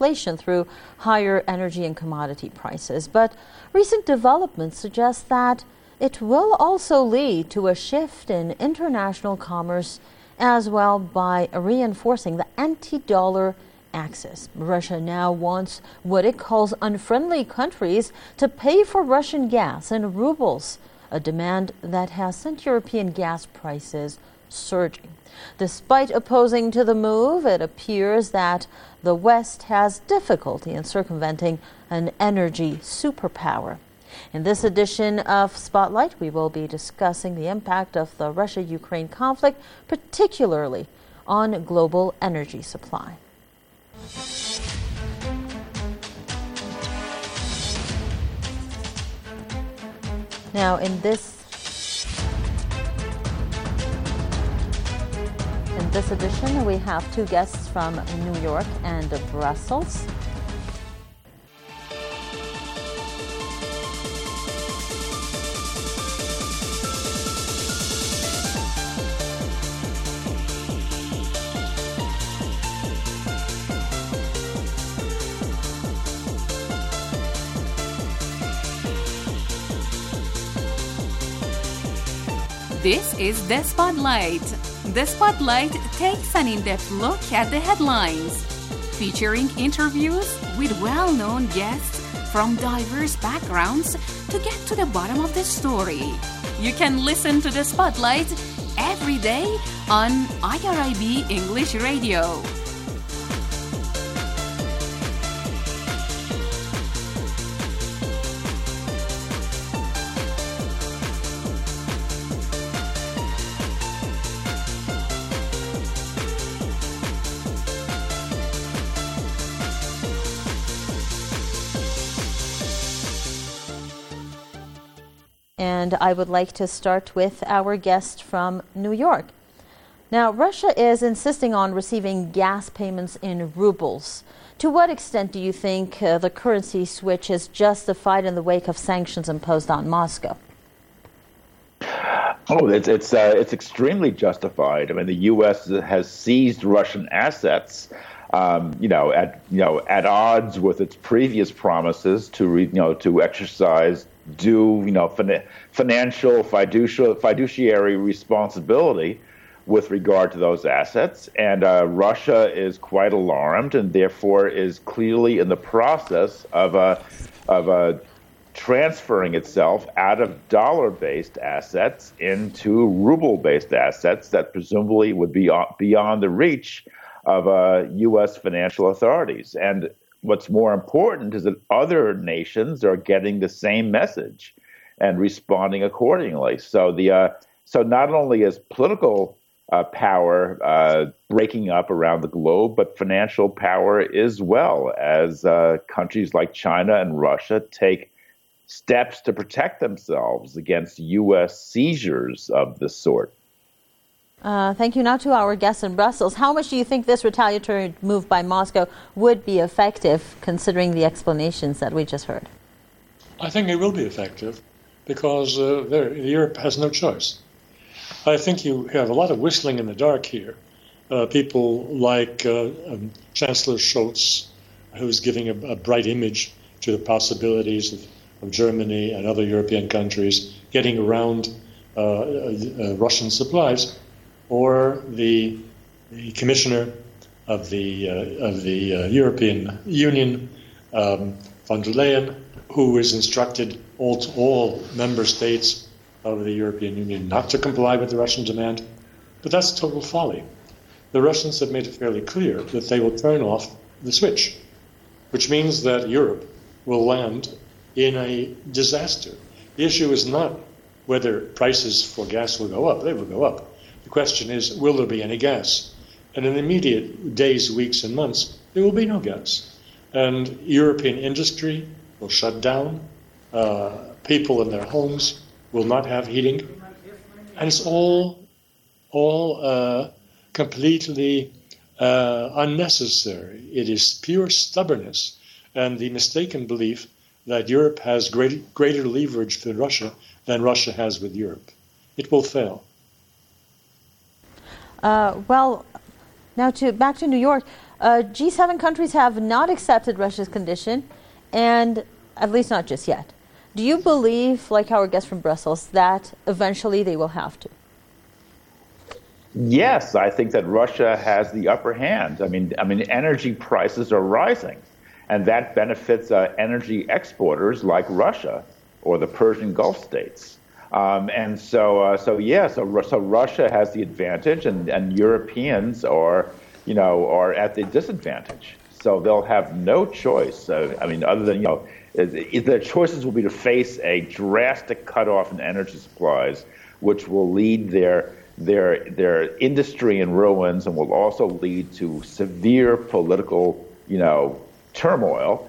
inflation through higher energy and commodity prices. But recent developments suggest that it will also lead to a shift in international commerce as well by reinforcing the anti-dollar axis. Russia now wants what it calls unfriendly countries to pay for Russian gas in rubles, a demand that has sent European gas prices surging. Despite opposing to the move, it appears that the West has difficulty in circumventing an energy superpower. In this edition of Spotlight, we will be discussing the impact of the Russia-Ukraine conflict, particularly on global energy supply. Now, in this edition, we have two guests from New York and Brussels. This is The Spotlight. The Spotlight takes an in-depth look at the headlines, featuring interviews with well-known guests from diverse backgrounds to get to the bottom of the story. You can listen to The Spotlight every day on IRIB English Radio. And I would like to start with our guest from New York. Now, Russia is insisting on receiving gas payments in rubles. To what extent do you think the currency switch is justified in the wake of sanctions imposed on Moscow? Oh, it's extremely justified. I mean, the U.S. has seized Russian assets, at odds with its previous promises to exercise due, financial fiduciary responsibility with regard to those assets. And Russia is quite alarmed and therefore is clearly in the process of transferring itself out of dollar-based assets into ruble-based assets that presumably would be beyond the reach of U.S. financial authorities. And what's more important is that other nations are getting the same message and responding accordingly. So so not only is political power breaking up around the globe, but financial power as well, as countries like China and Russia take steps to protect themselves against U.S. seizures of this sort. Thank you. Now to our guest in Brussels. How much do you think this retaliatory move by Moscow would be effective, considering the explanations that we just heard? I think it will be effective because Europe has no choice. I think you have a lot of whistling in the dark here. People like Chancellor Scholz, who's giving a bright image to the possibilities of Germany and other European countries getting around Russian supplies, or the Commissioner of the European Union, von der Leyen, who has instructed all member states of the European Union not to comply with the Russian demand. But that's total folly. The Russians have made it fairly clear that they will turn off the switch, which means that Europe will land in a disaster. The issue is not whether prices for gas will go up. They will go up. The question is, will there be any gas? And in the immediate days, weeks, and months, there will be no gas. And European industry will shut down. People in their homes will not have heating. And it's all completely unnecessary. It is pure stubbornness and the mistaken belief that Europe has greater leverage with Russia than Russia has with Europe. It will fail. Now back to New York. G7 countries have not accepted Russia's condition, and at least not just yet. Do you believe, like our guest from Brussels, that eventually they will have to? Yes, I think that Russia has the upper hand. I mean, energy prices are rising, and that benefits energy exporters like Russia or the Persian Gulf states. So Russia has the advantage, and Europeans are at the disadvantage. So they'll have no choice. Other than their choices will be to face a drastic cutoff in energy supplies, which will lead their industry in ruins and will also lead to severe political, turmoil,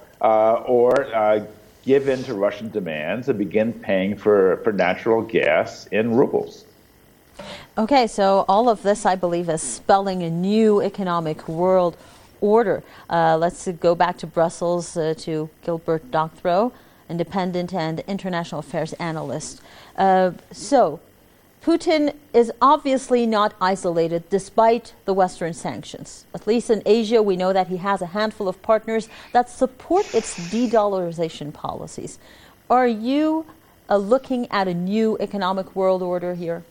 or give in to Russian demands and begin paying for natural gas in rubles. Okay, so all of this, I believe, is spelling a new economic world order. Let's go back to Brussels to Gilbert Doctorow, independent and international affairs analyst. So Putin is obviously not isolated despite the Western sanctions. At least in Asia, we know that he has a handful of partners that support its de-dollarization policies. Are you looking at a new economic world order here?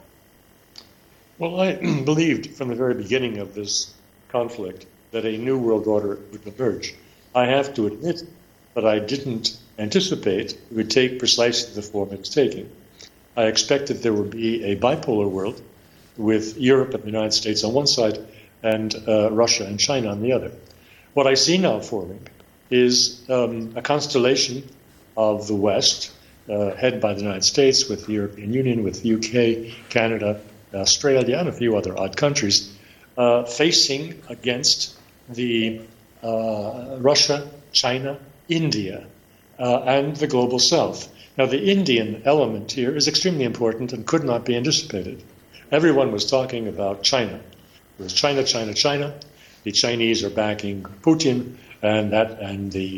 Well, I believed from the very beginning of this conflict that a new world order would emerge. I have to admit that I didn't anticipate it would take precisely the form it's taking. I expected there would be a bipolar world with Europe and the United States on one side and Russia and China on the other. What I see now forming is a constellation of the West, headed by the United States, with the European Union, with the UK, Canada, Australia, and a few other odd countries, facing against the Russia, China, India, and the global South. Now, the Indian element here is extremely important and could not be anticipated. Everyone was talking about China. It was China, China, China. The Chinese are backing Putin, and the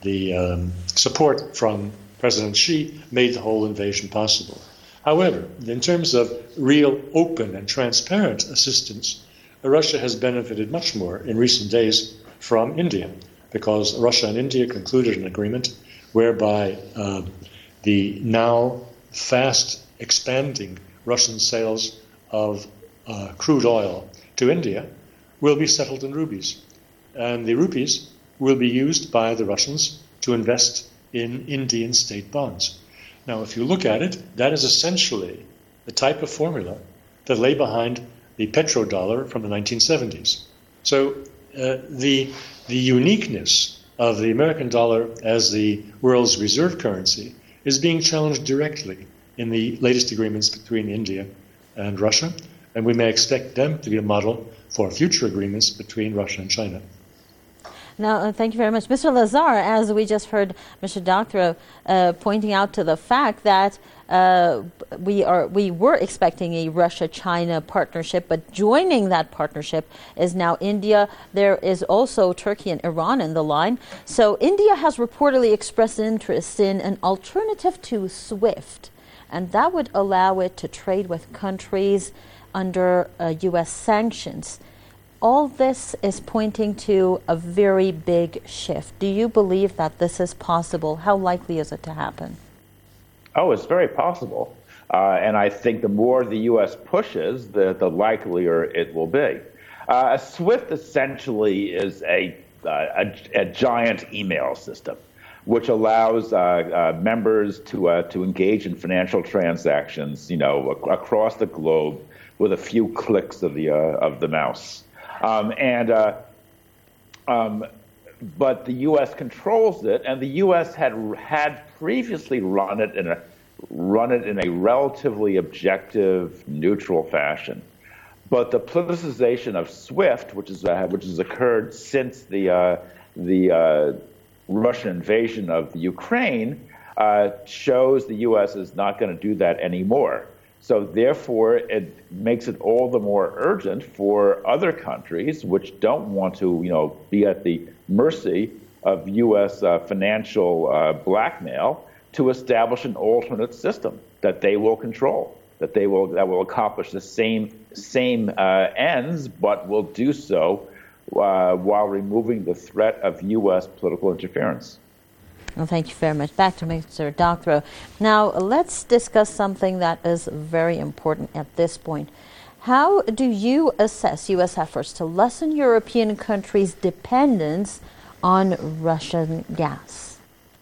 support from President Xi made the whole invasion possible. However, in terms of real open and transparent assistance, Russia has benefited much more in recent days from India, because Russia and India concluded an agreement whereby the now fast expanding Russian sales of crude oil to India will be settled in rupees. And the rupees will be used by the Russians to invest in Indian state bonds. Now, if you look at it, that is essentially the type of formula that lay behind the petrodollar from the 1970s. So the uniqueness of the American dollar as the world's reserve currency is being challenged directly in the latest agreements between India and Russia, and we may expect them to be a model for future agreements between Russia and China. Now, thank you very much. Mr. Lazar, as we just heard Mr. Doctorow pointing out to the fact that we were expecting a Russia-China partnership, but joining that partnership is now India. There is also Turkey and Iran in the line. So India has reportedly expressed interest in an alternative to SWIFT, and that would allow it to trade with countries under U.S. sanctions. All this is pointing to a very big shift. Do you believe that this is possible? How likely is it to happen? Oh, it's very possible. And I think the more the U.S. pushes, the likelier it will be. SWIFT essentially is a giant email system, which allows members to engage in financial transactions, across the globe with a few clicks of the mouse. But the U.S. controls it, and the U.S. had previously run it in a relatively objective, neutral fashion. But the politicization of SWIFT, which has occurred since the Russian invasion of the Ukraine, shows the U.S. is not going to do that anymore. So therefore, it makes it all the more urgent for other countries which don't want to, be at the mercy of U.S. Financial blackmail to establish an alternate system that they will control, that will accomplish the same ends, but will do so while removing the threat of U.S. political interference. Well, thank you very much. Back to Mr. Doctorow. Now, let's discuss something that is very important at this point. How do you assess U.S. efforts to lessen European countries' dependence on Russian gas?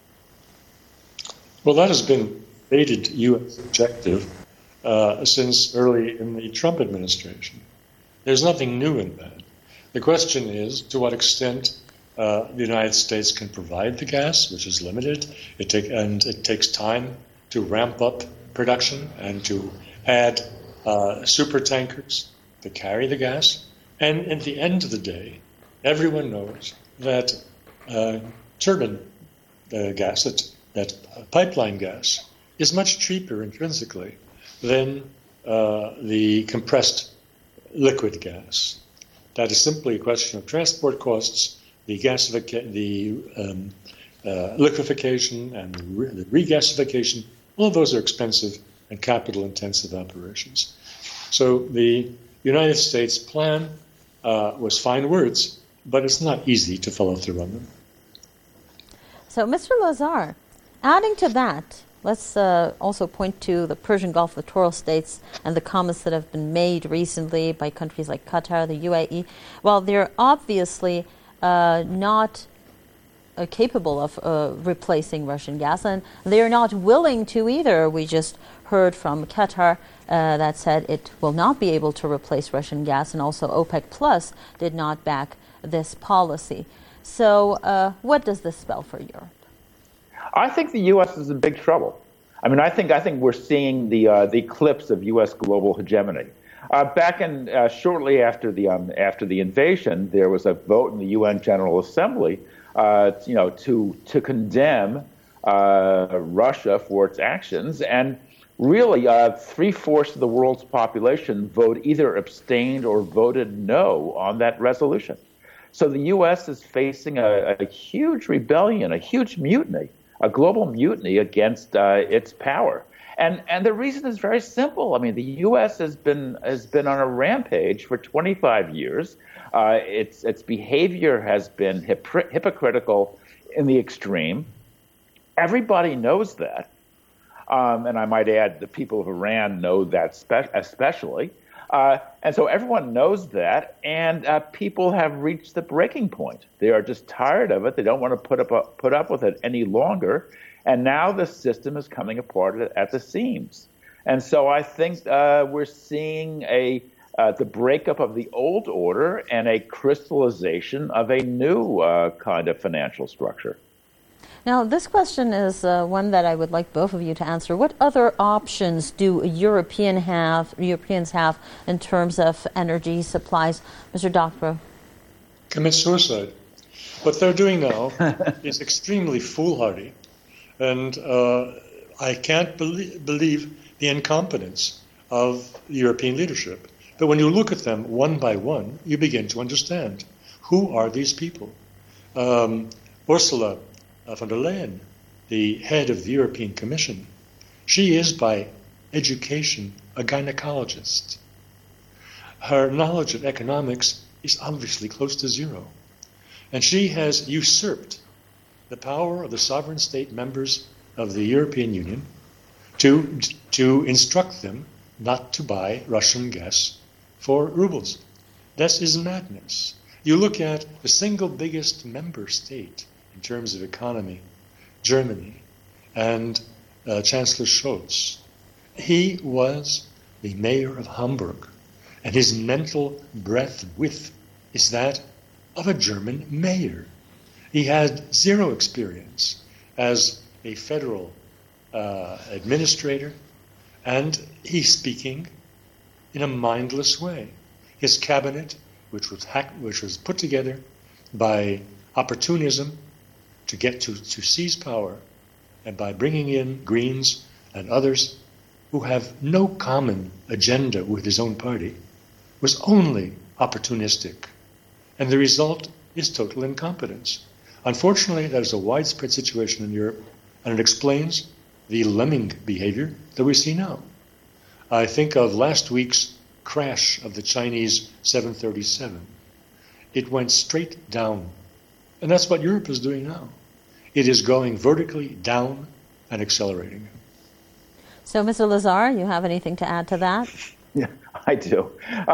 Well, that has been a stated U.S. objective since early in the Trump administration. There's nothing new in that. The question is to what extent the United States can provide the gas, which is limited. It takes time to ramp up production and to add super tankers to carry the gas. And at the end of the day, everyone knows that turbine gas, that pipeline gas, is much cheaper intrinsically than the compressed liquid gas. That is simply a question of transport costs, the liquefaction and the regasification. All of those are expensive and capital-intensive operations. So the United States plan was fine words, but it's not easy to follow through on them. So, Mr. Lazar, adding to that, let's also point to the Persian Gulf littoral states and the comments that have been made recently by countries like Qatar, the UAE. While they're obviously not capable of replacing Russian gas, and they're not willing to either. We just heard from Qatar that said it will not be able to replace Russian gas, and also OPEC Plus did not back this policy. So what does this spell for Europe? I think the U.S. is in big trouble. I mean, I think we're seeing the eclipse of U.S. global hegemony. Back in shortly after the invasion, there was a vote in the UN General Assembly, to condemn Russia for its actions, and really 3/4 of the world's population either abstained or voted no on that resolution. So the U.S. is facing a huge rebellion, a huge mutiny, a global mutiny against its power. And the reason is very simple. I mean, the U.S. has been on a rampage for 25 years. Its behavior has been hypocritical in the extreme. Everybody knows that. And I might add the people of Iran know that especially. And so everyone knows that, and people have reached the breaking point. They are just tired of it. They don't want to put up with it any longer. And now the system is coming apart at the seams. And so I think we're seeing the breakup of the old order and a crystallization of a new kind of financial structure. Now, this question is one that I would like both of you to answer. What other options do Europeans have in terms of energy supplies? Mr. Doctorow. Commit suicide. What they're doing now is extremely foolhardy. And I can't believe the incompetence of European leadership. But when you look at them one by one, you begin to understand. Who are these people? Ursula von der Leyen, the head of the European Commission, she is by education a gynecologist. Her knowledge of economics is obviously close to zero. And she has usurped the power of the sovereign state members of the European Union to instruct them not to buy Russian gas for rubles. This is madness. You look at the single biggest member state in terms of economy, Germany, and Chancellor Scholz. He was the mayor of Hamburg, and his mental breadth is that of a German mayor. He had zero experience as a federal administrator, and he's speaking in a mindless way. His cabinet, which was put together by opportunism to get to seize power, and by bringing in Greens and others who have no common agenda with his own party, was only opportunistic. And the result is total incompetence. Unfortunately, that is a widespread situation in Europe, and it explains the lemming behavior that we see now. I think of last week's crash of the Chinese 737. it went straight down. And that's what Europe is doing now. It is going vertically down and accelerating. So, Mr. Lazar, you have anything to add to that? Yeah, I do.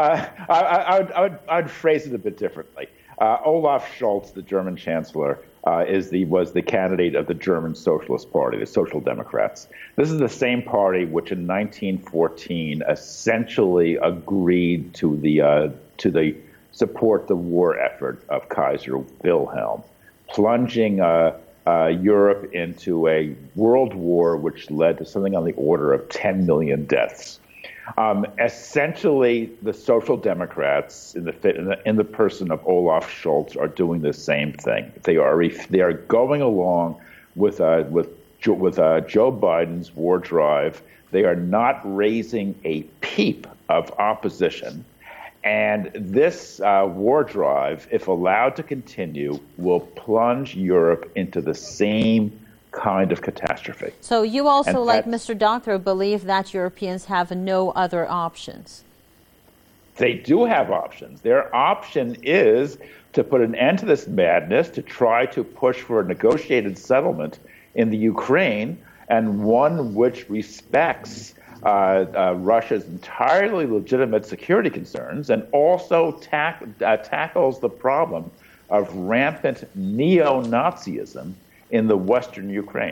I'd phrase it a bit differently. Olaf Scholz, the German chancellor, was the candidate of the German Socialist Party, the Social Democrats. This is the same party which, in 1914, essentially agreed to the support the war effort of Kaiser Wilhelm, plunging Europe into a world war which led to something on the order of 10 million deaths. Essentially, the Social Democrats, in the person of Olaf Scholz, are doing the same thing. They are going along with Joe Biden's war drive. They are not raising a peep of opposition. And this war drive, if allowed to continue, will plunge Europe into the same kind of catastrophe. So you also, like Mr. Doctor, believe that Europeans have no other options? They do have options. Their option is to put an end to this madness, to try to push for a negotiated settlement in the Ukraine, and one which respects Russia's entirely legitimate security concerns and also tackles the problem of rampant neo-Nazism in the Western Ukraine.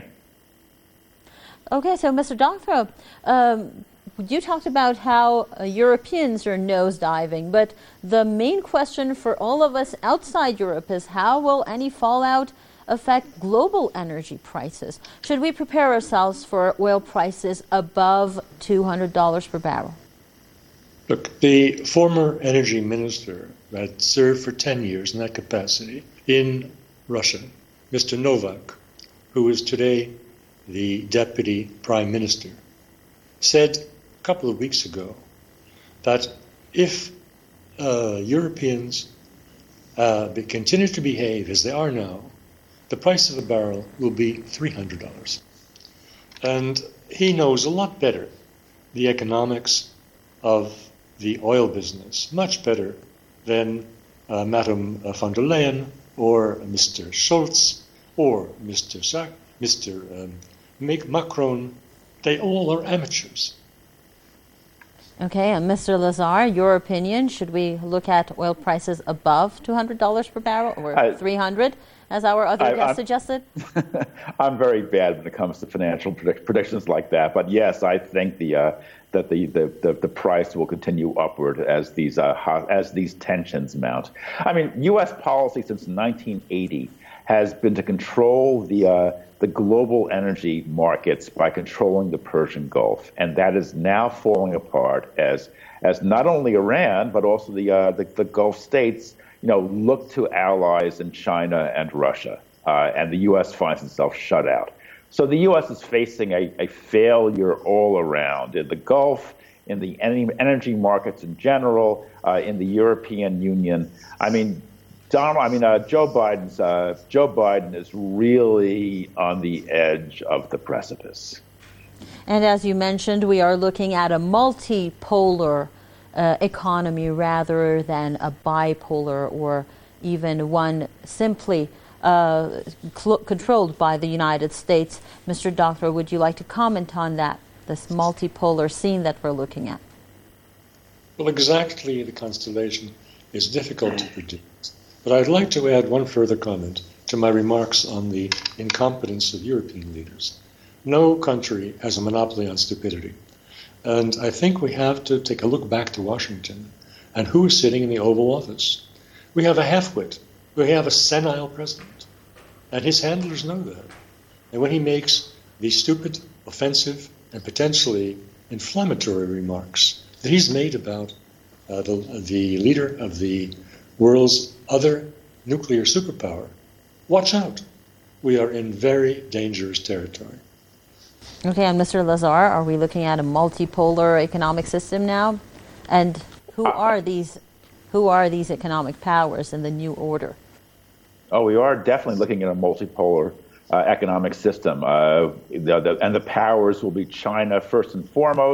Okay, so Mr. Doctor, you talked about how Europeans are nosediving, but the main question for all of us outside Europe is how will any fallout affect global energy prices? Should we prepare ourselves for oil prices above $200 per barrel? Look, the former energy minister that served for 10 years in that capacity in Russia, Mr. Novak, who is today the deputy prime minister, said a couple of weeks ago that if Europeans continue to behave as they are now, the price of a barrel will be $300. And he knows a lot better the economics of the oil business, much better than Madame von der Leyen or Mr. Scholz or Mr. Macron. They all are amateurs. Okay, and Mr. Lazar, your opinion, should we look at oil prices above $200 per barrel or $300, as our other guest suggested? I'm very bad when it comes to financial predictions like that, but yes, I think that the price will continue upward as these tensions mount. I mean, U.S. policy since 1980 has been to control the global energy markets by controlling the Persian Gulf, and that is now falling apart as not only Iran but also the Gulf states, look to allies in China and Russia, and the U.S. finds itself shut out. So the U.S. is facing a failure all around in the Gulf, in the energy markets in general, in the European Union. I mean, Joe Biden is really on the edge of the precipice. And as you mentioned, we are looking at a multipolar economy rather than a bipolar or even one simply controlled by the United States. Mr. Doctor, would you like to comment on that, this multipolar scene that we're looking at? Well, exactly the constellation is difficult to predict. But I'd like to add one further comment to my remarks on the incompetence of European leaders. No country has a monopoly on stupidity. And I think we have to take a look back to Washington and who is sitting in the Oval Office. We have a half-wit. We have a senile president. And his handlers know that. And when he makes these stupid, offensive, and potentially inflammatory remarks that he's made about the leader of the world's other nuclear superpower, watch out. We are in very dangerous territory. Okay, and Mr. Lazar, are we looking at a multipolar economic system now? And who are these economic powers in the new order? Oh, we are definitely looking at a multipolar economic system. And the powers will be China first and foremost,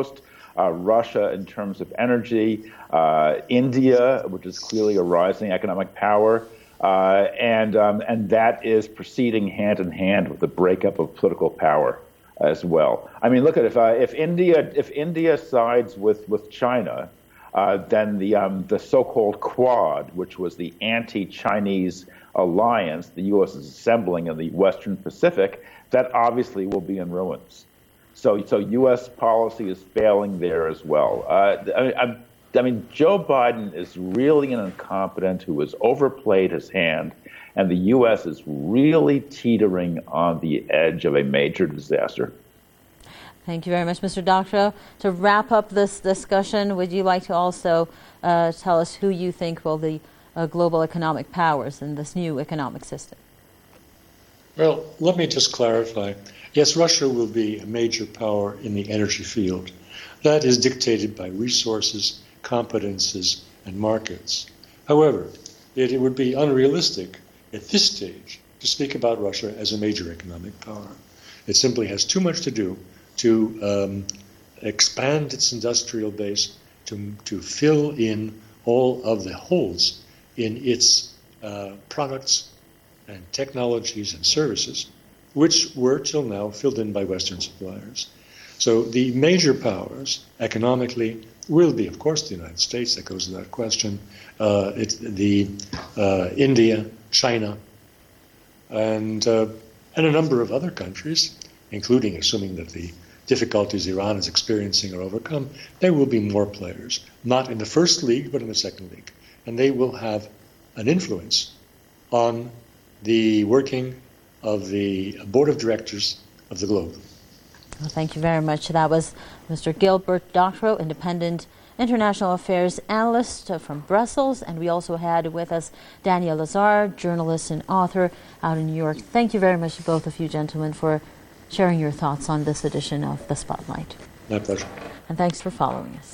Russia in terms of energy, India, which is clearly a rising economic power, and that is proceeding hand in hand with the breakup of political power as well. I mean, look at if India sides with China, then the so-called Quad, which was the anti-Chinese alliance the U.S. is assembling in the Western Pacific, that obviously will be in ruins. So U.S. policy is failing there as well. I mean, Joe Biden is really an incompetent who has overplayed his hand, and the U.S. is really teetering on the edge of a major disaster. Thank you very much, Mr. Doctorow. To wrap up this discussion, would you like to also tell us who you think will be global economic powers in this new economic system? Well, let me just clarify. Yes, Russia will be a major power in the energy field. That is dictated by resources, competences, and markets. However, it would be unrealistic at this stage to speak about Russia as a major economic power. It simply has too much to do to expand its industrial base, to fill in all of the holes in its products and technologies and services, which were till now filled in by Western suppliers. So the major powers economically will be, of course, the United States. That goes without question. India, China, and a number of other countries, including, assuming that the difficulties Iran is experiencing are overcome, there will be more players, not in the first league, but in the second league. And they will have an influence on the working of the board of directors of the globe. Well, thank you very much. That was Mr. Gilbert Doctorow, independent international affairs analyst from Brussels. And we also had with us Daniel Lazar, journalist and author out in New York. Thank you very much to both of you gentlemen for sharing your thoughts on this edition of The Spotlight. My pleasure. And thanks for following us.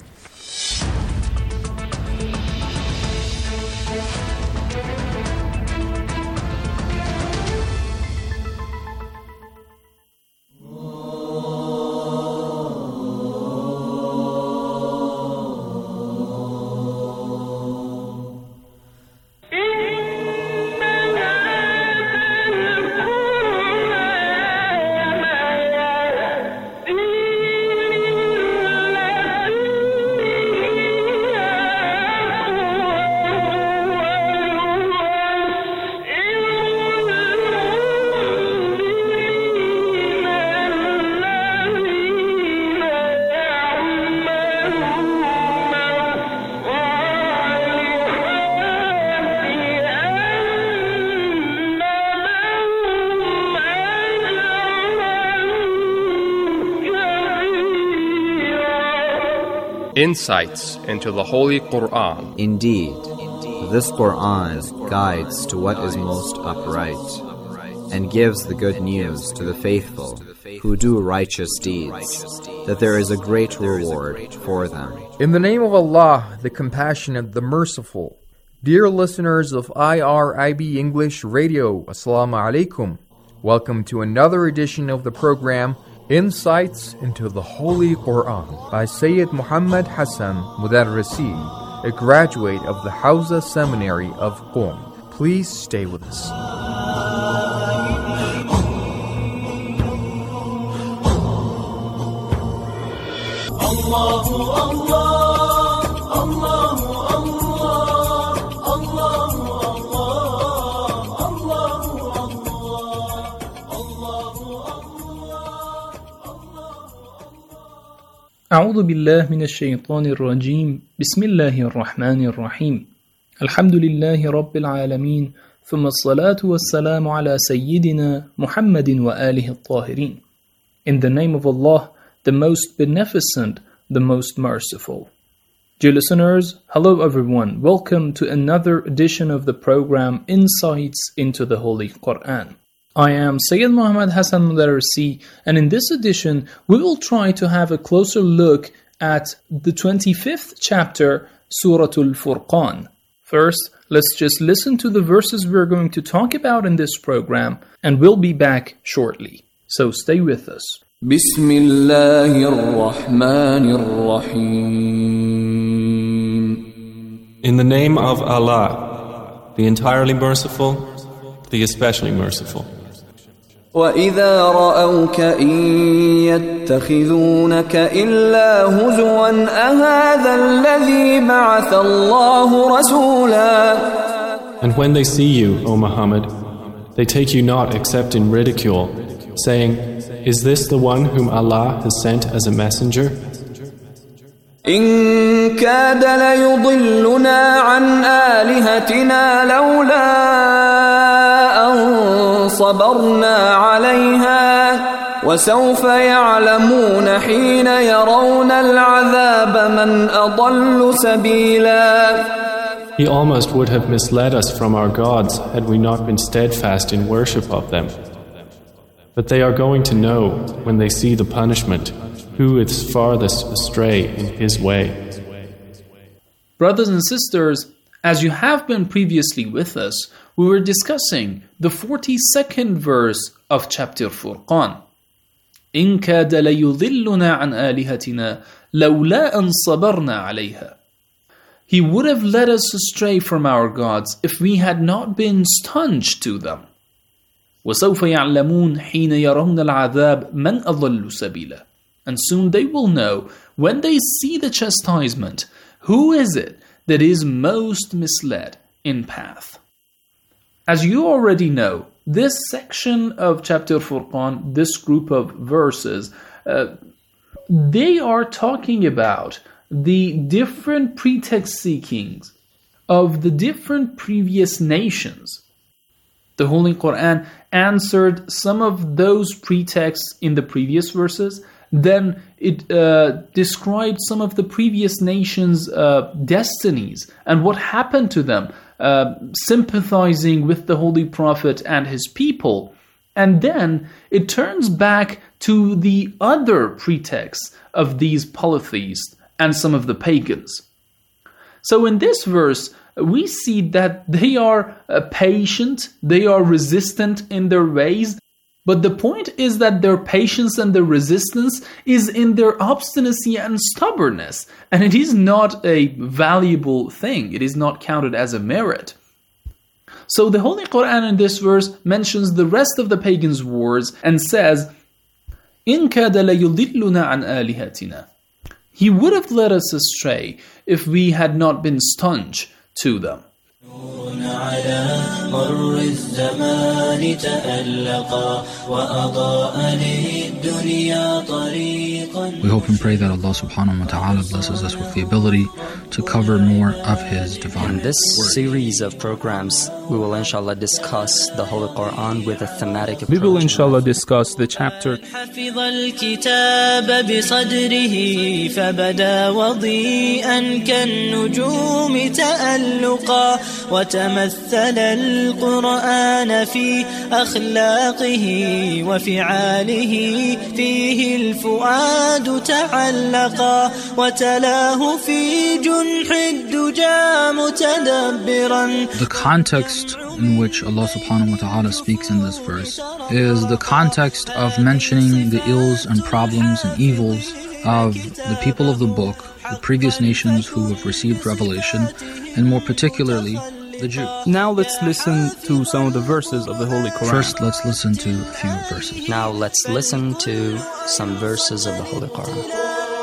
Insights into the Holy Quran. Indeed, this Quran guides to what is most upright and gives the good news to the faithful who do righteous deeds, that there is a great reward for them. In the name of Allah, the Compassionate, the Merciful. Dear listeners of IRIB English Radio, Assalamu alaikum. Welcome to another edition of the program Insights into the Holy Quran by Sayyid Muhammad Hassan Mudarrisi, a graduate of the Hawza Seminary of Qom. Please stay with us. Allahu Allah, Allahu Allah, Allahu أعوذ بالله من الشيطان الرجيم بسم الله الرحمن الرحيم الحمد لله رب العالمين ثم الصلاة والسلام على سيدنا محمد وآله الطاهرين. In the name of Allah, the most beneficent, the most merciful. Dear listeners, hello everyone. Welcome to another edition of the program Insights into the Holy Quran. I am Sayyid Muhammad Hassan Mudarrisi, and in this edition, we will try to have a closer look at the 25th chapter, Surah Al-Furqan. First, let's just listen to the verses we're going to talk about in this program, and we'll be back shortly. So stay with us. بسم الله الرحمن الرحيم. In the name of Allah, the entirely merciful, the especially merciful. وَإِذَا رَأَوْكَ إِن يَتَّخِذُونَكَ إِلَّا هُزُوًا أَهَذَا الَّذِي بَعَثَ اللَّهُ رَسُولًا. And when they see you, O Muhammad, they take you not except in ridicule, saying, Is this the one whom Allah has sent as a messenger? إِن كَادَ لَيُضِلُّنَا عَنْ آلِهَتِنَا لَوْلَا أَن صَبَرْنَا عَلَيْهَا وَسَوْفَ يَعْلَمُونَ حِينَ يَرَوْنَ الْعَذَابَ مَنْ أَضَلُّ سَبِيلًا. He almost would have misled us from our gods had we not been steadfast in worship of them. But they are going to know, when they see the punishment, who is farthest astray in his way. Brothers and sisters, as you have been previously with us, we were discussing the 42nd verse of chapter Furqan. إِن كَادَ لَيُضِلُّنَا عَنْ آلِهَتِنَا لَوْلَا أَن صَبَرْنَا عَلَيْهَا. He would have led us astray from our gods if we had not been staunch to them. وَسَوْفَ يَعْلَمُونَ حِينَ يَرَوْنَ الْعَذَابَ مَنْ أَضَلُّ سَبِيلًا. And soon they will know, when they see the chastisement, who is it that is most misled in path. As you already know, this section of chapter Furqan, this group of verses, they are talking about the different pretext seekings of the different previous nations. The Holy Quran answered some of those pretexts in the previous verses. Then it described some of the previous nations' destinies and what happened to them, sympathizing with the Holy Prophet and his people. And then it turns back to the other pretexts of these polytheists and some of the pagans. So in this verse, we see that they are patient, they are resistant in their ways, but the point is that their patience and their resistance is in their obstinacy and stubbornness, and it is not a valuable thing, it is not counted as a merit. So the Holy Quran in this verse mentions the rest of the pagans' wars and says, إِن كَادَ لَيُضِلُّنَا عَنْ آلِهَتِنَا. He would have led us astray if we had not been staunch to them. We hope and pray that Allah subhanahu wa ta'ala blesses us with the ability to cover more of His divine In this word. series of programs, we will inshallah discuss the Holy Quran with a thematic approach. We will inshallah discuss the chapter حفظ الكتاب بصدره فبدا وضيئا كالنجوم تألقا وتمثل القرآن في أخلاقه وفعاله فيه الفؤاد تعلقا وتلاه في جنح الدجى متدبرا. The context in which Allah subhanahu wa ta'ala speaks in this verse is the context of mentioning the ills and problems and evils of the people of the book, the previous nations who have received revelation, and more particularly the Jews. Now let's listen to some of the verses of the Holy Quran. First, let's listen to a few verses. Now let's listen to some verses of the Holy Quran.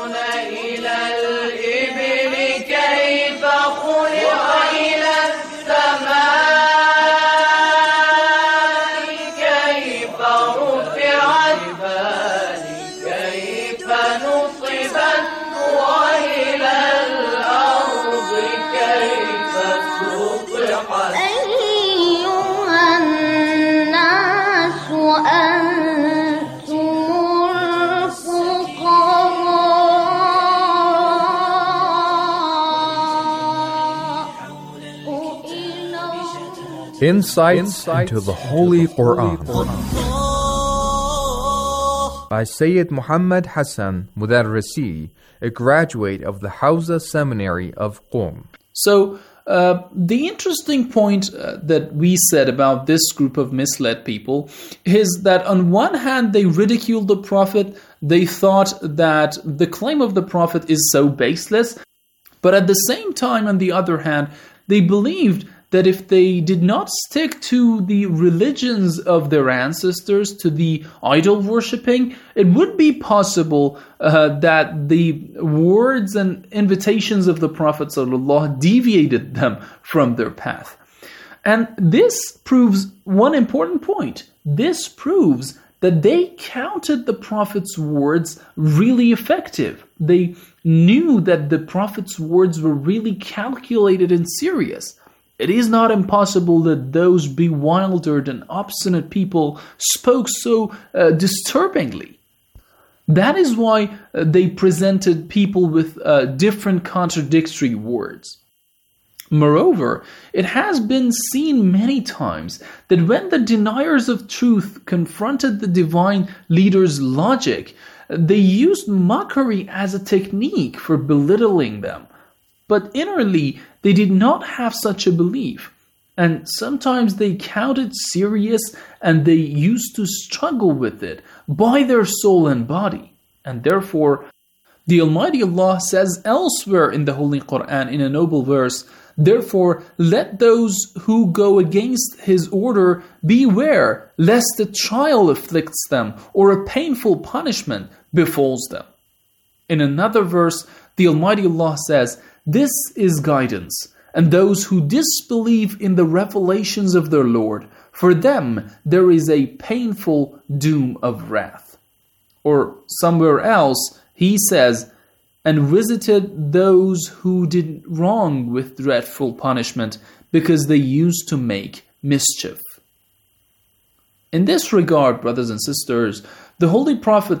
Insights into the Holy Quran by Sayyid Muhammad Hassan Mudarrisi, a graduate of the Hawza Seminary of Qom. So, The interesting point that we said about this group of misled people is that on one hand they ridiculed the Prophet. They thought that the claim of the Prophet is so baseless, but at the same time, on the other hand, they believed that if they did not stick to the religions of their ancestors, to the idol worshipping, it would be possible that the words and invitations of the Prophet ﷺ deviated them from their path. And this proves one important point. This proves that they counted the Prophet's words really effective. They knew that the Prophet's words were really calculated and serious. It is not impossible that those bewildered and obstinate people spoke so disturbingly. That is why they presented people with different contradictory words. Moreover, it has been seen many times that when the deniers of truth confronted the divine leader's logic, they used mockery as a technique for belittling them. But innerly, they did not have such a belief, and sometimes they counted serious and they used to struggle with it by their soul and body. And therefore, the Almighty Allah says elsewhere in the Holy Quran in a noble verse, "Therefore, let those who go against His order beware lest a trial afflicts them or a painful punishment befalls them." In another verse, the Almighty Allah says, "This is guidance, and those who disbelieve in the revelations of their Lord, for them there is a painful doom of wrath." Or somewhere else, He says, "And visited those who did wrong with dreadful punishment, because they used to make mischief." In this regard, brothers and sisters, the Holy Prophet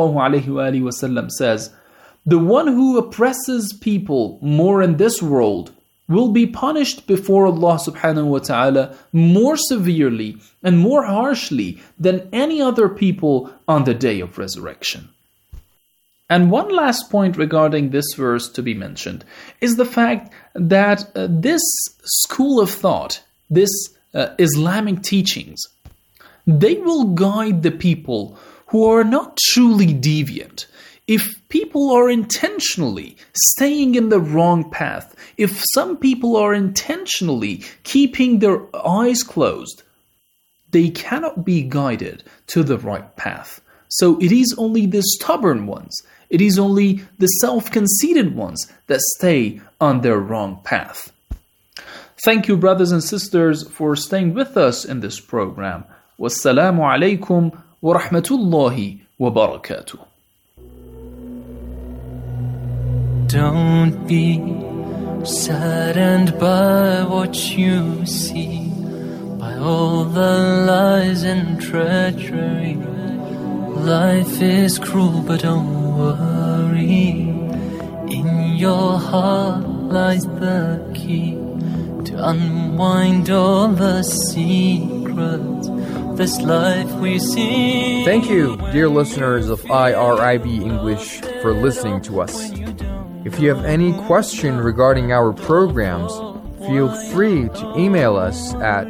ﷺ says, "The one who oppresses people more in this world will be punished before Allah subhanahu wa ta'ala more severely and more harshly than any other people on the day of resurrection." And one last point regarding this verse to be mentioned is the fact that this school of thought, this Islamic teachings, they will guide the people who are not truly deviant. If people are intentionally staying in the wrong path, if some people are intentionally keeping their eyes closed, they cannot be guided to the right path. So it is only the stubborn ones, it is only the self-conceited ones that stay on their wrong path. Thank you, brothers and sisters, for staying with us in this program. Wassalamu alaikum wa rahmatullahi wa barakatuh. Don't be saddened by what you see, by all the lies and treachery. Life is cruel, but don't worry. In your heart lies the key to unwind all the secrets of this life we see. Thank you, dear listeners of IRIB English, for listening to us. If you have any question regarding our programs, feel free to email us at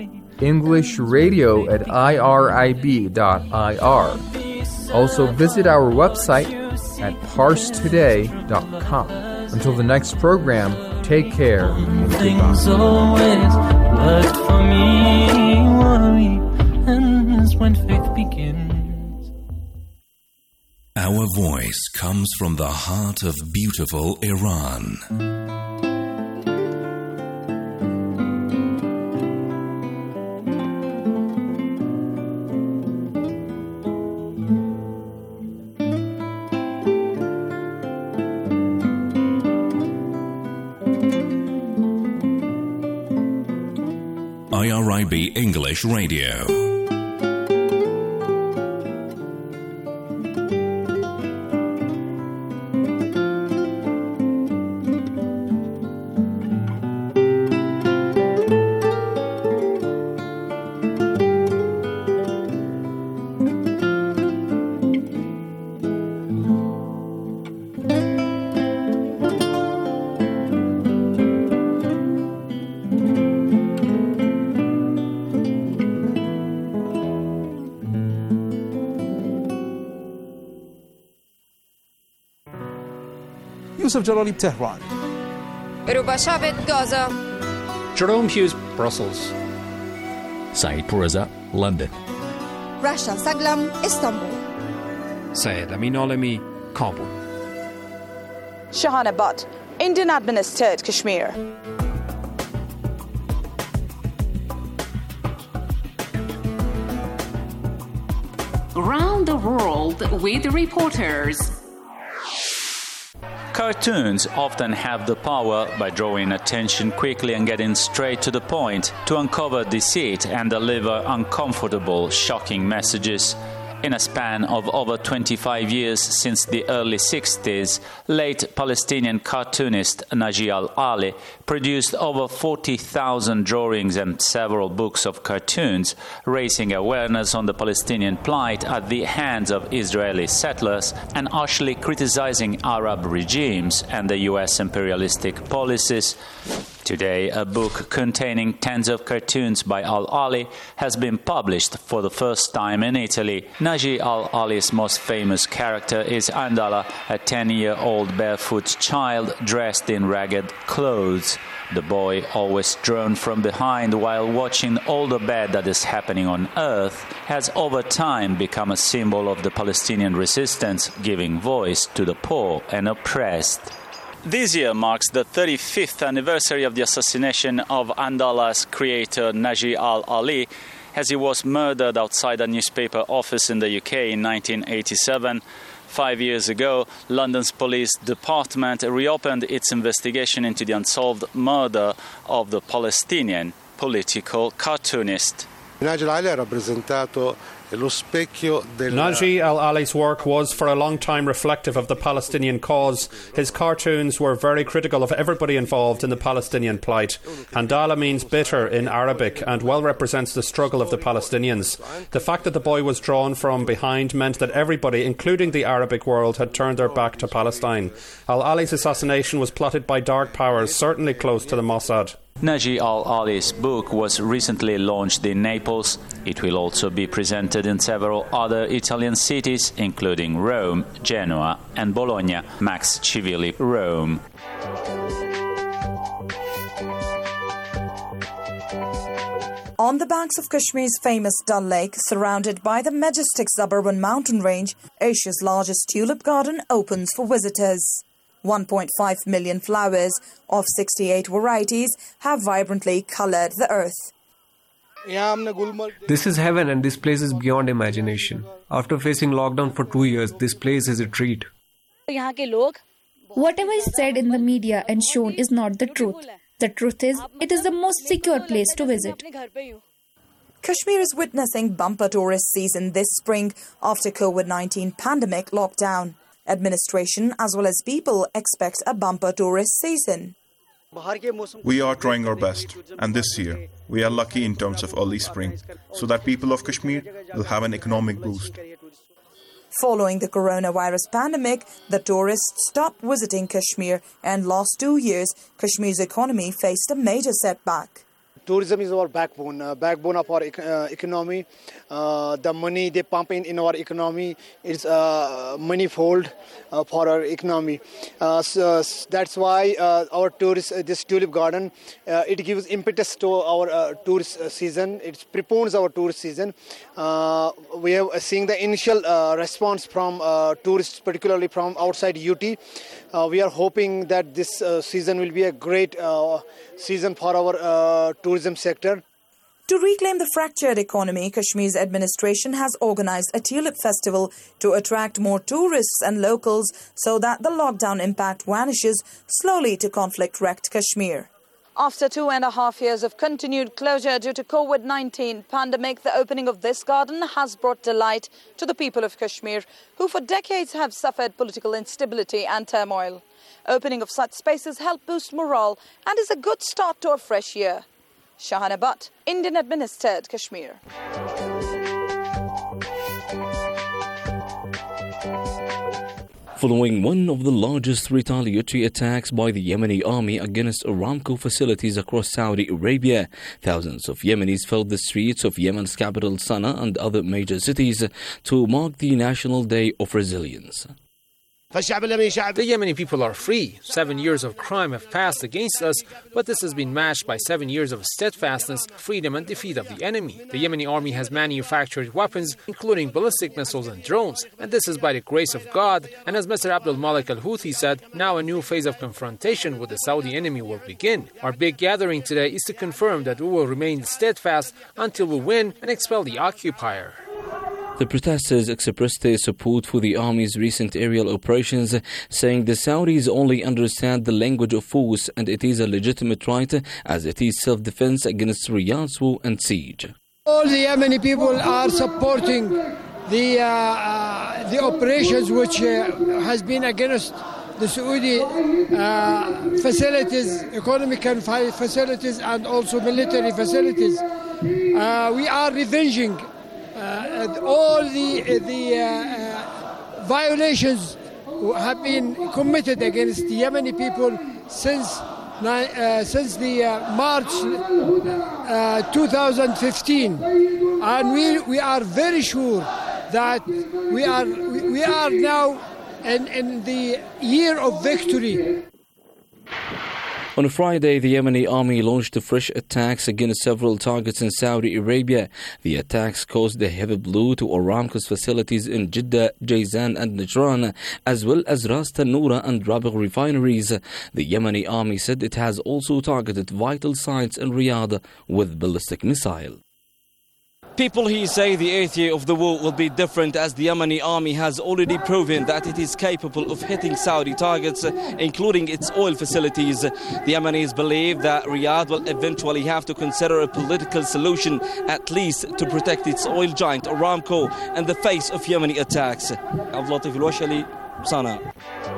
englishradio@irib.ir. Also visit our website at parstoday.com. Until the next program, take care and Things goodbye. always worked for me. Worry ends when faith begins. Our voice comes from the heart of beautiful Iran. IRIB English Radio. Yusuf Jalali, Tehran. Ruba Shabit, Gaza. Jerome Hughes, Brussels. Saeed Pourreza, London. Rasha Saglam, Istanbul. Syed Amin Alami, Kabul. Shahana Butt, Indian administered Kashmir. Around the world with reporters. Cartoons often have the power, by drawing attention quickly and getting straight to the point, to uncover deceit and deliver uncomfortable, shocking messages. In a span of over 25 years since the early 60s, late Palestinian cartoonist Naji Al-Ali produced over 40,000 drawings and several books of cartoons, raising awareness on the Palestinian plight at the hands of Israeli settlers and harshly criticizing Arab regimes and the U.S. imperialistic policies. Today, a book containing tens of cartoons by Al-Ali has been published for the first time in Italy. Naji Al-Ali's most famous character is Andala, a 10-year-old barefoot child dressed in ragged clothes. The boy, always drawn from behind while watching all the bad that is happening on earth, has over time become a symbol of the Palestinian resistance, giving voice to the poor and oppressed. This year marks the 35th anniversary of the assassination of Andala's creator Naji Al-Ali, as he was murdered outside a newspaper office in the UK in 1987. 5 years ago, London's police department reopened its investigation into the unsolved murder of the Palestinian political cartoonist. Naji Al-Ali ha rappresentato Naji Al-Ali's work was for a long time reflective of the Palestinian cause. His cartoons were very critical of everybody involved in the Palestinian plight. Andala means bitter in Arabic and well represents the struggle of the Palestinians. The fact that the boy was drawn from behind meant that everybody, including the Arabic world, had turned their back to Palestine. Al-Ali's assassination was plotted by dark powers, certainly close to the Mossad. Naji Al-Ali's book was recently launched in Naples. It will also be presented in several other Italian cities, including Rome, Genoa, and Bologna. Max Civilli, Rome. On the banks of Kashmir's famous Dal Lake, surrounded by the majestic Zabarwan mountain range, Asia's largest tulip garden opens for visitors. 1.5 million flowers of 68 varieties have vibrantly colored the earth. This is heaven and this place is beyond imagination. After facing lockdown for 2 years, this place is a treat. Whatever is said in the media and shown is not the truth. The truth is, it is the most secure place to visit. Kashmir is witnessing bumper tourist season this spring after COVID-19 pandemic lockdown. Administration as well as people expect a bumper tourist season. We are trying our best, and this year we are lucky in terms of early spring, so that people of Kashmir will have an economic boost. Following the coronavirus pandemic, the tourists stopped visiting Kashmir, and last 2 years, Kashmir's economy faced a major setback. Tourism is our backbone of our economy. The money they pump in our economy is manifold for our economy. So that's why our this tulip garden, it gives impetus to our tourist season. It prepones our tourist season. We are seeing the initial response from tourists, particularly from outside UT. We are hoping that this season will be a great season for our tourism sector. To reclaim the fractured economy, Kashmir's administration has organized a tulip festival to attract more tourists and locals so that the lockdown impact vanishes slowly to conflict-wrecked Kashmir. After 2.5 years of continued closure due to COVID-19 pandemic, the opening of this garden has brought delight to the people of Kashmir, who for decades have suffered political instability and turmoil. Opening of such spaces help boost morale and is a good start to a fresh year. Shahana Butt, Indian administered Kashmir. Following one of the largest retaliatory attacks by the Yemeni army against Aramco facilities across Saudi Arabia, thousands of Yemenis filled the streets of Yemen's capital Sana'a and other major cities to mark the National Day of Resilience. The Yemeni people are free. 7 years of crime have passed against us, but this has been matched by 7 years of steadfastness, freedom and defeat of the enemy. The Yemeni army has manufactured weapons, including ballistic missiles and drones, and this is by the grace of God. And as Mr. Abdul Malik al-Houthi said, now a new phase of confrontation with the Saudi enemy will begin. Our big gathering today is to confirm that we will remain steadfast until we win and expel the occupier. The protesters expressed their support for the army's recent aerial operations, saying the Saudis only understand the language of force and it is a legitimate right as it is self-defense against Riyadh's war and siege. All the Yemeni people are supporting the operations which has been against the Saudi facilities, economic facilities and also military facilities. We are revenging all the violations have been committed against the Yemeni people since the March 2015, and we are very sure that we are now in the year of victory. On Friday, the Yemeni army launched fresh attacks against several targets in Saudi Arabia. The attacks caused a heavy blow to Aramco's facilities in Jeddah, Jazan and Najran, as well as Ras Tanura and Rabigh refineries. The Yemeni army said it has also targeted vital sites in Riyadh with ballistic missiles. People here say the eighth year of the war will be different as the Yemeni army has already proven that it is capable of hitting Saudi targets, including its oil facilities. The Yemenis believe that Riyadh will eventually have to consider a political solution, at least to protect its oil giant Aramco in the face of Yemeni attacks. Abdulatif al-Washali, Sana.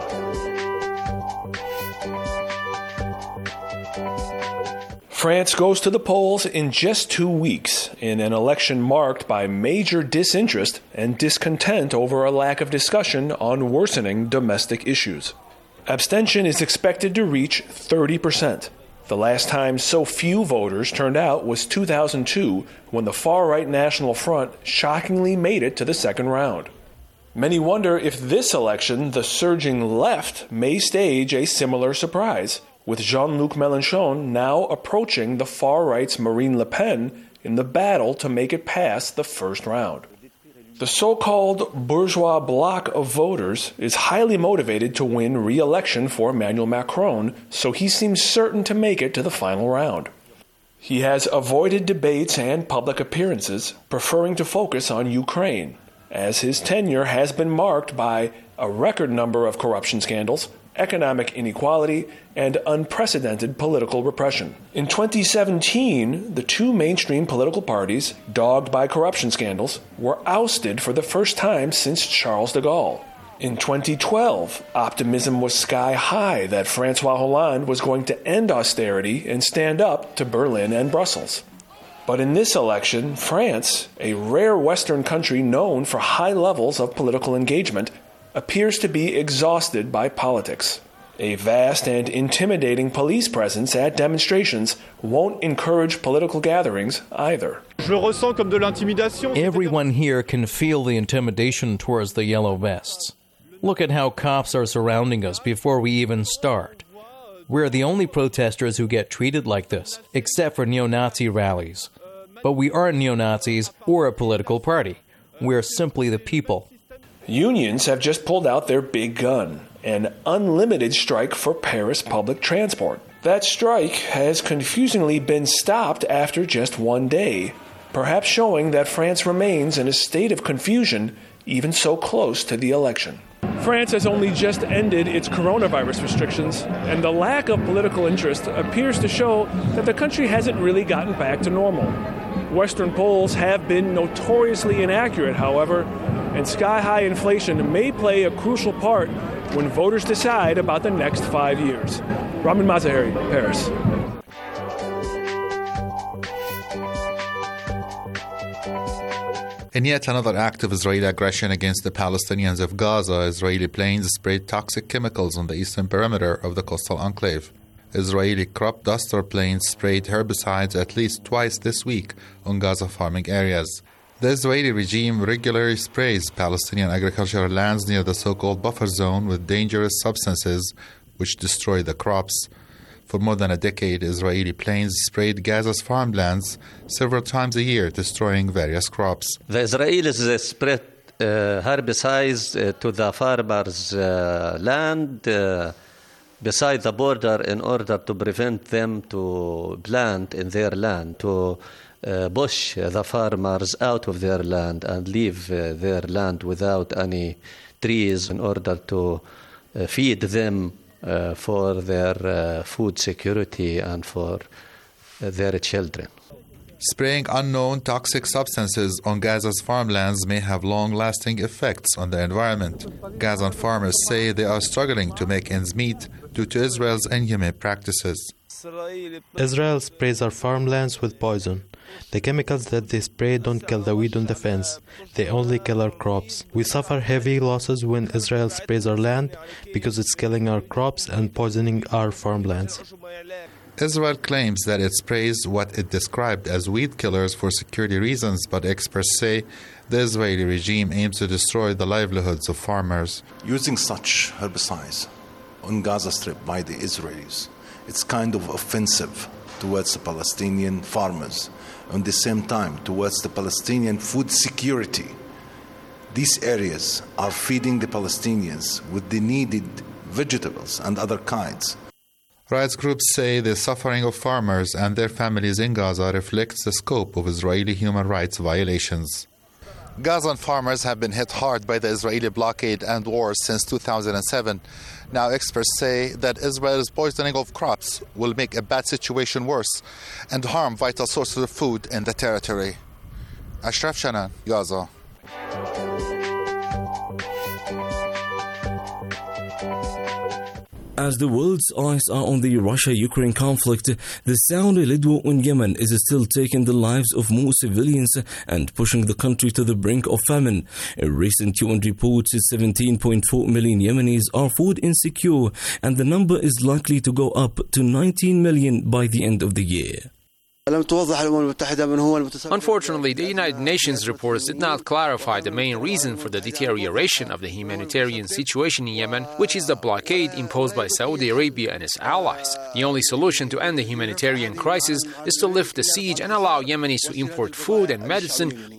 France goes to the polls in just 2 weeks in an election marked by major disinterest and discontent over a lack of discussion on worsening domestic issues. Abstention is expected to reach 30%. The last time so few voters turned out was 2002, when the far-right National Front shockingly made it to the second round. Many wonder if this election, the surging left, may stage a similar surprise, with Jean-Luc Mélenchon now approaching the far-right's Marine Le Pen in the battle to make it past the first round. The so-called bourgeois bloc of voters is highly motivated to win re-election for Emmanuel Macron, so he seems certain to make it to the final round. He has avoided debates and public appearances, preferring to focus on Ukraine, as his tenure has been marked by a record number of corruption scandals, economic inequality, and unprecedented political repression. In 2017, the two mainstream political parties, dogged by corruption scandals, were ousted for the first time since Charles de Gaulle. In 2012, optimism was sky high that François Hollande was going to end austerity and stand up to Berlin and Brussels. But in this election, France, a rare Western country known for high levels of political engagement, appears to be exhausted by politics. A vast and intimidating police presence at demonstrations won't encourage political gatherings either. Everyone here can feel the intimidation towards the yellow vests. Look at how cops are surrounding us before we even start. We're the only protesters who get treated like this, except for neo-Nazi rallies. But we aren't neo-Nazis or a political party. We're simply the people. Unions have just pulled out their big gun, an unlimited strike for Paris public transport. That strike has confusingly been stopped after just 1 day, perhaps showing that France remains in a state of confusion even so close to the election. France has only just ended its coronavirus restrictions, and the lack of political interest appears to show that the country hasn't really gotten back to normal. Western polls have been notoriously inaccurate, however, and sky-high inflation may play a crucial part when voters decide about the next 5 years. Ramin Mazaheri, Paris. In yet another act of Israeli aggression against the Palestinians of Gaza, Israeli planes sprayed toxic chemicals on the eastern perimeter of the coastal enclave. Israeli crop duster planes sprayed herbicides at least twice this week on Gaza farming areas. The Israeli regime regularly sprays Palestinian agricultural lands near the so-called buffer zone with dangerous substances which destroy the crops. For more than a decade, Israeli planes sprayed Gaza's farmlands several times a year, destroying various crops. The Israelis spread herbicides to the farmers' land beside the border in order to prevent them to plant in their land, to push the farmers out of their land and leave their land without any trees in order to feed them for their food security and for their children. Spraying unknown toxic substances on Gaza's farmlands may have long-lasting effects on the environment. Gazan farmers say they are struggling to make ends meet due to Israel's inhumane practices. Israel sprays our farmlands with poison. The chemicals that they spray don't kill the weed on the fence. They only kill our crops. We suffer heavy losses when Israel sprays our land because it's killing our crops and poisoning our farmlands. Israel claims that it sprays what it described as weed killers for security reasons, but experts say the Israeli regime aims to destroy the livelihoods of farmers. Using such herbicides on Gaza Strip by the Israelis, it's kind of offensive towards the Palestinian farmers. At the same time, towards the Palestinian food security. These areas are feeding the Palestinians with the needed vegetables and other kinds. Rights groups say the suffering of farmers and their families in Gaza reflects the scope of Israeli human rights violations. Gazan farmers have been hit hard by the Israeli blockade and wars since 2007. Now experts say that Israel's poisoning of crops will make a bad situation worse and harm vital sources of food in the territory. Ashraf Shanan, Gaza. As the world's eyes are on the Russia-Ukraine conflict, the Saudi-led war in Yemen is still taking the lives of more civilians and pushing the country to the brink of famine. A recent UN report says 17.4 million Yemenis are food insecure, and the number is likely to go up to 19 million by the end of the year. Unfortunately, the United Nations reports did not clarify the main reason for the deterioration of the humanitarian situation in Yemen, which is the blockade imposed by Saudi Arabia and its allies. The only solution to end the humanitarian crisis is to lift the siege and allow Yemenis to import food and medicine.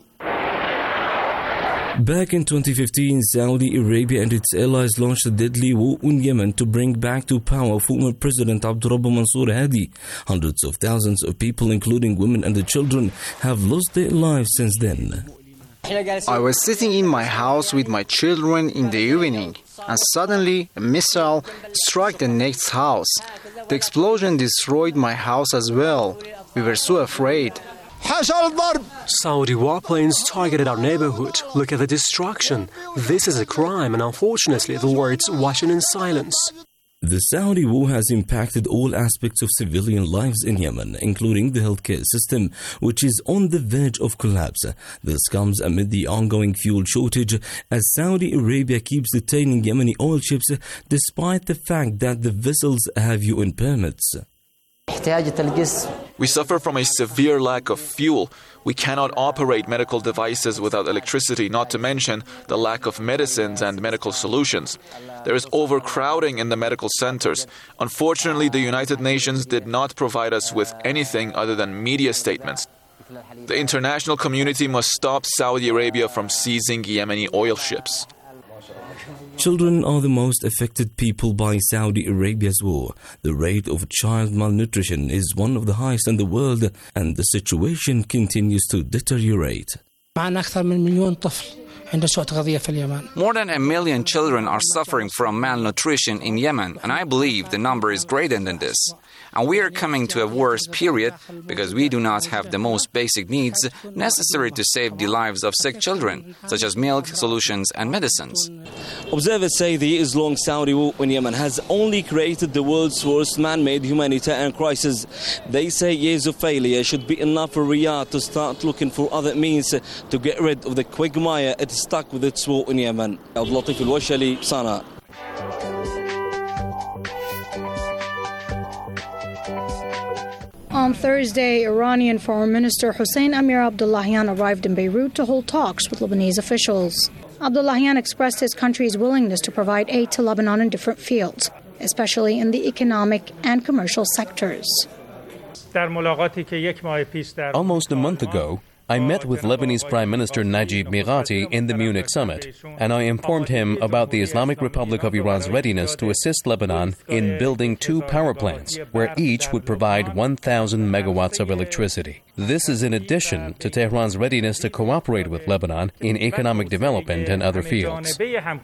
Back in 2015, Saudi Arabia and its allies launched a deadly war in Yemen to bring back to power former President Abdurrabbu Mansour Hadi. Hundreds of thousands of people, including women and children, have lost their lives since then. I was sitting in my house with my children in the evening, and suddenly a missile struck the next house. The explosion destroyed my house as well. We were so afraid. Saudi warplanes targeted our neighborhood. Look at the destruction. This is a crime, and unfortunately the words watching in silence. The Saudi war has impacted all aspects of civilian lives in Yemen, including the healthcare system, which is on the verge of collapse. This comes amid the ongoing fuel shortage, as Saudi Arabia keeps detaining Yemeni oil ships despite the fact that the vessels have UN permits. We suffer from a severe lack of fuel. We cannot operate medical devices without electricity, not to mention the lack of medicines and medical solutions. There is overcrowding in the medical centers. Unfortunately, the United Nations did not provide us with anything other than media statements. The international community must stop Saudi Arabia from seizing Yemeni oil ships. Children are the most affected people by Saudi Arabia's war. The rate of child malnutrition is one of the highest in the world, and the situation continues to deteriorate. More than 1 million children are suffering from malnutrition in Yemen, and I believe the number is greater than this. And we are coming to a worse period because we do not have the most basic needs necessary to save the lives of sick children, such as milk, solutions, and medicines. Observers say the years-long Saudi war in Yemen has only created the world's worst man-made humanitarian crisis. They say years of failure should be enough for Riyadh to start looking for other means to get rid of the quagmire it is stuck with its war in Yemen. Abdulatif Al-Washali, Sana. On Thursday, Iranian Foreign Minister Hossein Amir Abdullahian arrived in Beirut to hold talks with Lebanese officials. Abdullahian expressed his country's willingness to provide aid to Lebanon in different fields, especially in the economic and commercial sectors. Almost a month ago, I met with Lebanese Prime Minister Najib Mikati in the Munich summit, and I informed him about the Islamic Republic of Iran's readiness to assist Lebanon in building 2 power plants, where each would provide 1,000 megawatts of electricity. This is in addition to Tehran's readiness to cooperate with Lebanon in economic development and other fields.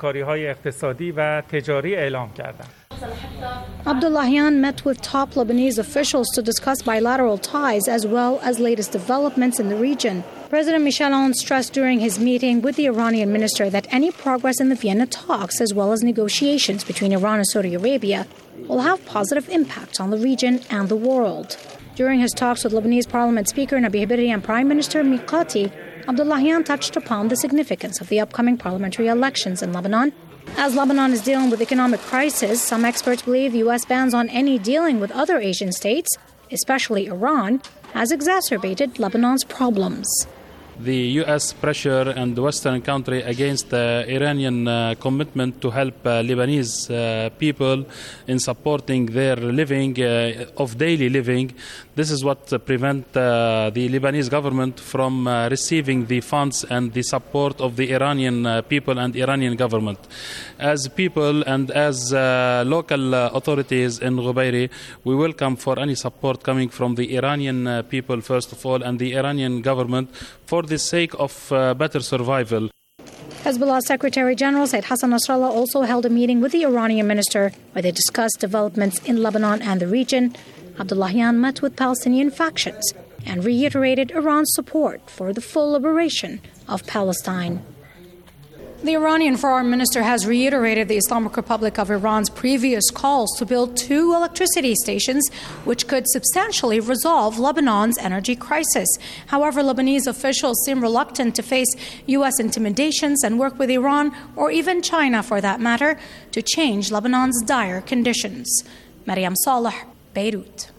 Abdullahian met with top Lebanese officials to discuss bilateral ties as well as latest developments in the region. President Michel Aoun stressed during his meeting with the Iranian minister that any progress in the Vienna talks as well as negotiations between Iran and Saudi Arabia will have positive impacts on the region and the world. During his talks with Lebanese Parliament Speaker Nabi Berri and Prime Minister Mikati, Abdullahian touched upon the significance of the upcoming parliamentary elections in Lebanon. As Lebanon is dealing with economic crisis, some experts believe the U.S. bans on any dealing with other Asian states, especially Iran, has exacerbated Lebanon's problems. The U.S. pressure and the Western country against the Iranian commitment to help Lebanese people in supporting their living, of daily living. This is what prevent the Lebanese government from receiving the funds and the support of the Iranian people and Iranian government. As people and as local authorities in Ghubairi, we welcome for any support coming from the Iranian people, first of all, and the Iranian government for the sake of better survival. Hezbollah Secretary General Said Hassan Nasrallah also held a meeting with the Iranian minister where they discussed developments in Lebanon and the region. Abdullahian met with Palestinian factions and reiterated Iran's support for the full liberation of Palestine. The Iranian foreign minister has reiterated the Islamic Republic of Iran's previous calls to build 2 electricity stations, which could substantially resolve Lebanon's energy crisis. However, Lebanese officials seem reluctant to face U.S. intimidations and work with Iran, or even China for that matter, to change Lebanon's dire conditions. Mariam Saleh, Beirut.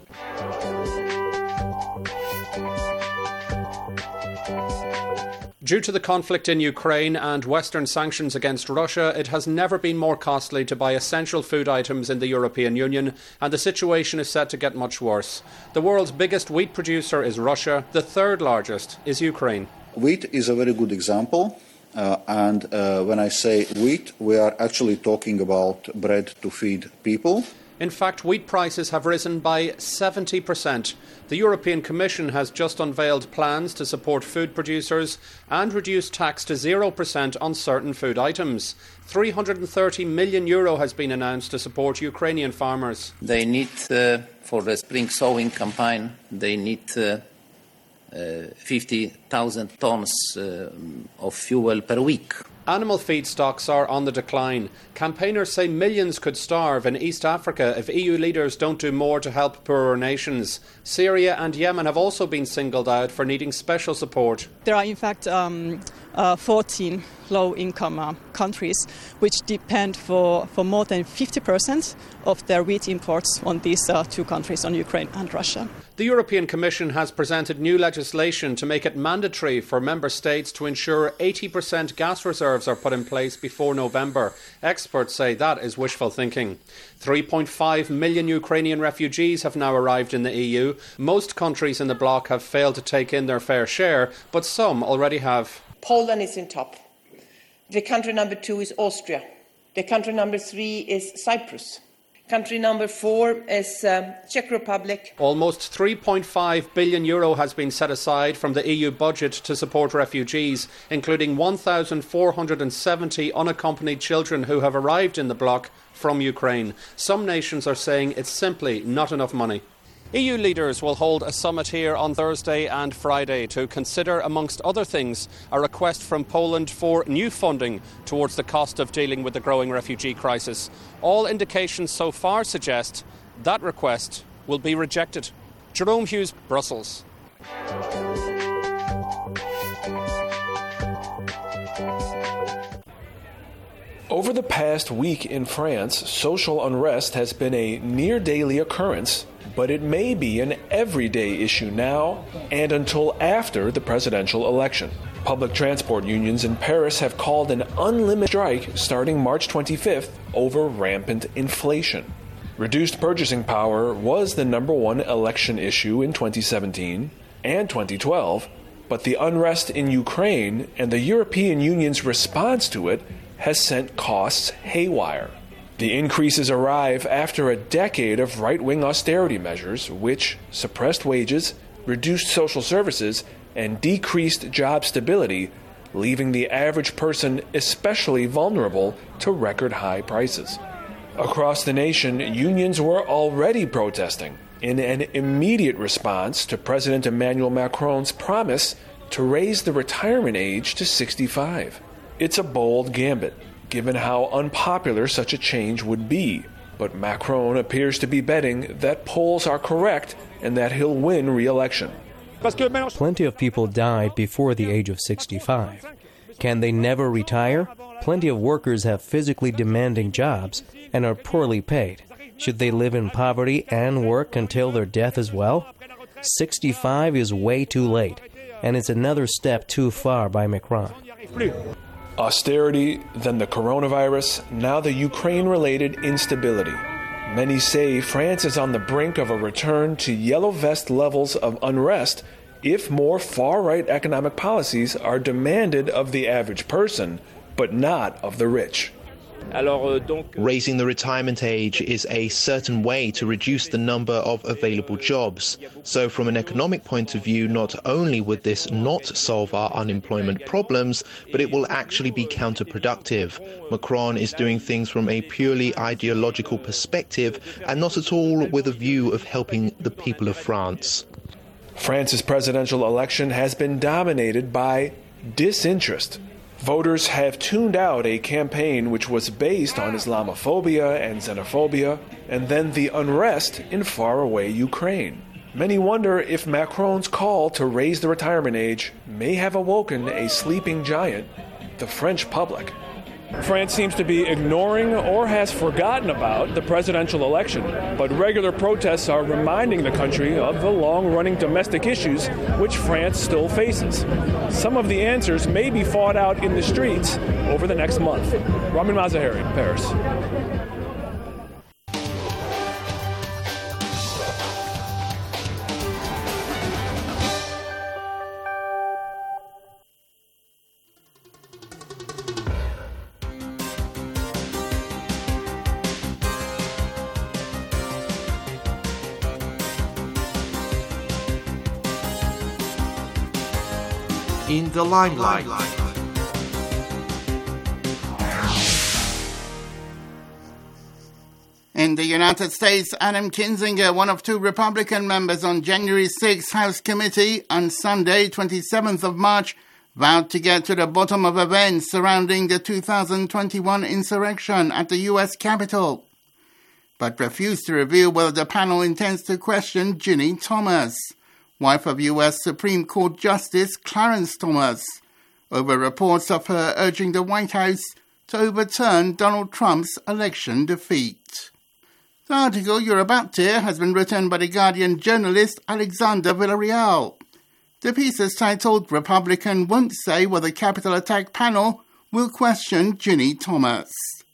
Due to the conflict in Ukraine and Western sanctions against Russia, it has never been more costly to buy essential food items in the European Union, and the situation is set to get much worse. The world's biggest wheat producer is Russia. The 3rd largest is Ukraine. Wheat is a very good example. And when I say wheat, we are actually talking about bread to feed people. In fact, wheat prices have risen by 70%. The European Commission has just unveiled plans to support food producers and reduce tax to 0% on certain food items. €330 million has been announced to support Ukrainian farmers. They need, for the spring sowing campaign, they need 50,000 tons of fuel per week. Animal feed stocks are on the decline. Campaigners say millions could starve in East Africa if EU leaders don't do more to help poorer nations. Syria and Yemen have also been singled out for needing special support. There are in fact 14 low-income countries which depend for more than 50% of their wheat imports on these 2 countries, on Ukraine and Russia. The European Commission has presented new legislation to make it mandatory for member states to ensure 80% gas reserves are put in place before November. Experts say that is wishful thinking. 3.5 million Ukrainian refugees have now arrived in the EU. Most countries in the bloc have failed to take in their fair share, but some already have. Poland is in top. The country number 2 is Austria. The country number 3 is Cyprus. Country number 4 is Czech Republic. Almost €3.5 billion has been set aside from the EU budget to support refugees, including 1,470 unaccompanied children who have arrived in the bloc from Ukraine. Some nations are saying it's simply not enough money. EU leaders will hold a summit here on Thursday and Friday to consider, amongst other things, a request from Poland for new funding towards the cost of dealing with the growing refugee crisis. All indications so far suggest that request will be rejected. Jerome Hughes, Brussels. Over the past week in France, social unrest has been a near-daily occurrence but it may be an everyday issue now and until after the presidential election. Public transport unions in Paris have called an unlimited strike starting March 25th over rampant inflation. Reduced purchasing power was the number one election issue in 2017 and 2012, but the unrest in Ukraine and the European Union's response to it has sent costs haywire. The increases arrive after a decade of right-wing austerity measures which suppressed wages, reduced social services, and decreased job stability, leaving the average person especially vulnerable to record-high prices. Across the nation, unions were already protesting in an immediate response to President Emmanuel Macron's promise to raise the retirement age to 65. It's a bold gambit, given how unpopular such a change would be, but Macron appears to be betting that polls are correct and that he'll win re-election. Plenty of people died before the age of 65. Can they never retire? Plenty of workers have physically demanding jobs and are poorly paid. Should they live in poverty and work until their death as well? 65 is way too late, and it's another step too far by Macron. Austerity, then the coronavirus, now the Ukraine-related instability. Many say France is on the brink of a return to yellow vest levels of unrest if more far-right economic policies are demanded of the average person, but not of the rich. Raising the retirement age is a certain way to reduce the number of available jobs. So from an economic point of view, not only would this not solve our unemployment problems, but it will actually be counterproductive. Macron is doing things from a purely ideological perspective and not at all with a view of helping the people of France. France's presidential election has been dominated by disinterest. Voters have tuned out a campaign which was based on Islamophobia and xenophobia, and then the unrest in faraway Ukraine. Many wonder if Macron's call to raise the retirement age may have awoken a sleeping giant, the French public. France seems to be ignoring or has forgotten about the presidential election, but regular protests are reminding the country of the long-running domestic issues which France still faces. Some of the answers may be fought out in the streets over the next month. Ramin Mazaheri, Paris. In the limelight. In the United States, Adam Kinzinger, one of two Republican members on January 6th House Committee on Sunday, 27th of March, vowed to get to the bottom of events surrounding the 2021 insurrection at the U.S. Capitol, but refused to reveal whether the panel intends to question Ginny Thomas, wife of U.S. Supreme Court Justice Clarence Thomas, over reports of her urging the White House to overturn Donald Trump's election defeat. The article you're about to hear has been written by The Guardian journalist Alexander Villarreal. The piece is titled "Republican Won't Say Whether Capitol Attack Panel Will Question Ginny Thomas."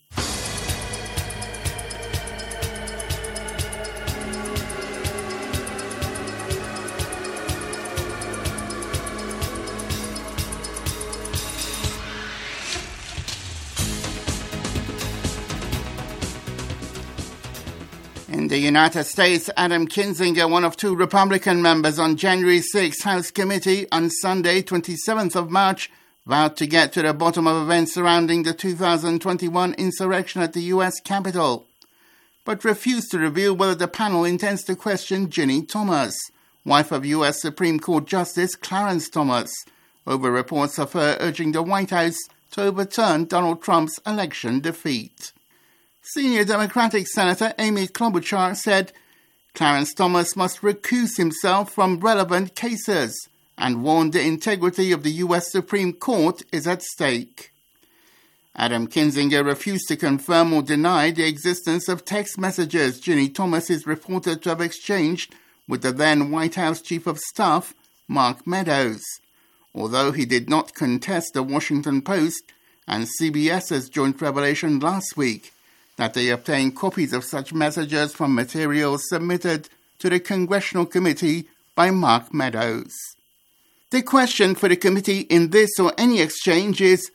In the United States, Adam Kinzinger, one of two Republican members on January 6th House Committee on Sunday, 27th of March, vowed to get to the bottom of events surrounding the 2021 insurrection at the U.S. Capitol, but refused to reveal whether the panel intends to question Ginny Thomas, wife of U.S. Supreme Court Justice Clarence Thomas, over reports of her urging the White House to overturn Donald Trump's election defeat. Senior Democratic Senator Amy Klobuchar said Clarence Thomas must recuse himself from relevant cases and warned the integrity of the U.S. Supreme Court is at stake. Adam Kinzinger refused to confirm or deny the existence of text messages Ginny Thomas is reported to have exchanged with the then White House Chief of Staff, Mark Meadows, although he did not contest the Washington Post and CBS's joint revelation last week that they obtained copies of such messages from materials submitted to the Congressional Committee by Mark Meadows. The question for the committee in this or any exchange is